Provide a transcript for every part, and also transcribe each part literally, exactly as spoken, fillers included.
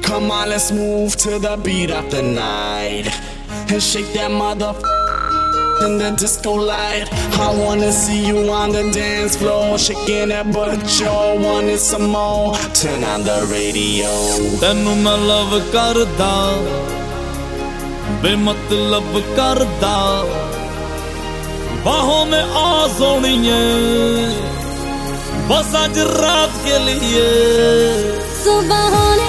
Come on, let's move to the beat of the night and shake that motherfucker in the disco light. I wanna see you on the dance floor, shaking that butt, you wanted some more. Turn on the radio. Tenu main love karda, बेमतलब करदा, बाहों में आ सोनिए, बस आज रात के लिए। सुबह होने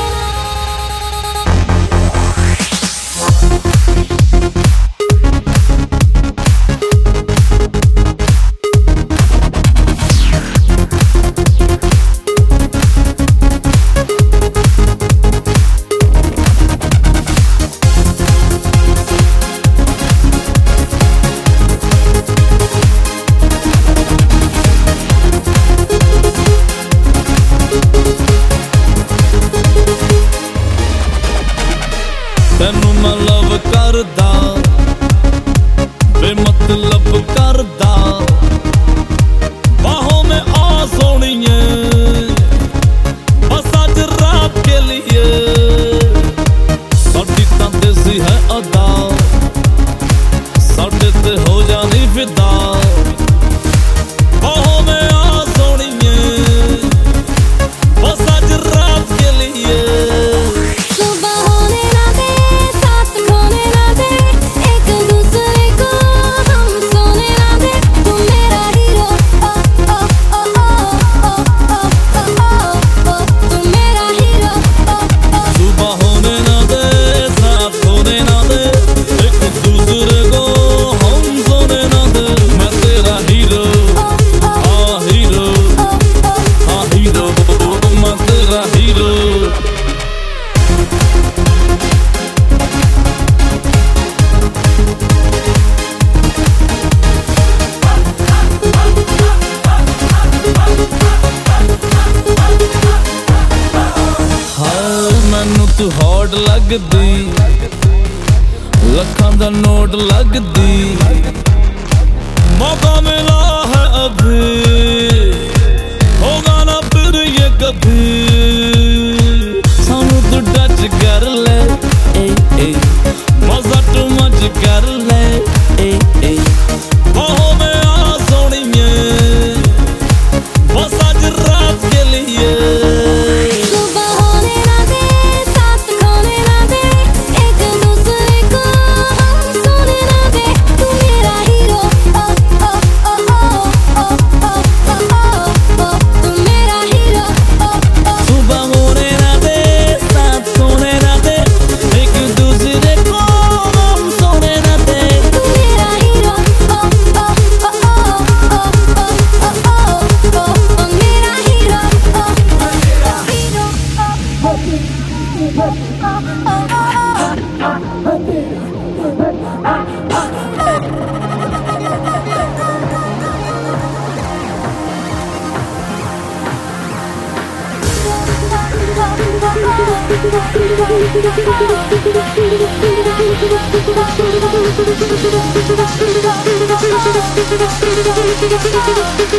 तेनू मैं लव करदा, बेमतलब करदा, बाहों में आ सोनिए, बस आज रात के लिए। साडी तां देसी है अदा, साडे ते हो जानी फिदा, बाहों में आ सोनिए, बस आज रात के लिए। तू हॉट लगदी, लखां दा नोट लगदी, मौका मिला है अभी, होगा ना फिर ये कभी। सानू तू टच कर ले, ए ए मजा टू मच कर ले, ए ए बाहों में आ सोनिए, बस आज रात के लिए। We'll be right back.